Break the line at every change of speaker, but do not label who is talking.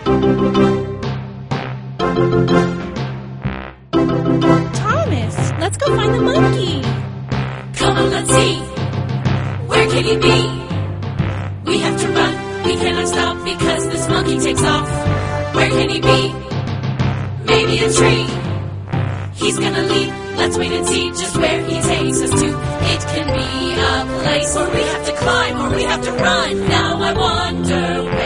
Thomas, let's go find the monkey.
Come on, let's see. Where can he be? We have to run. We cannot stop because this monkey takes off. Where can he be? Maybe a tree. He's gonna leap. Let's wait and see just where he takes us to. It can be a place where we have to climb or we have to run. Now I wonder where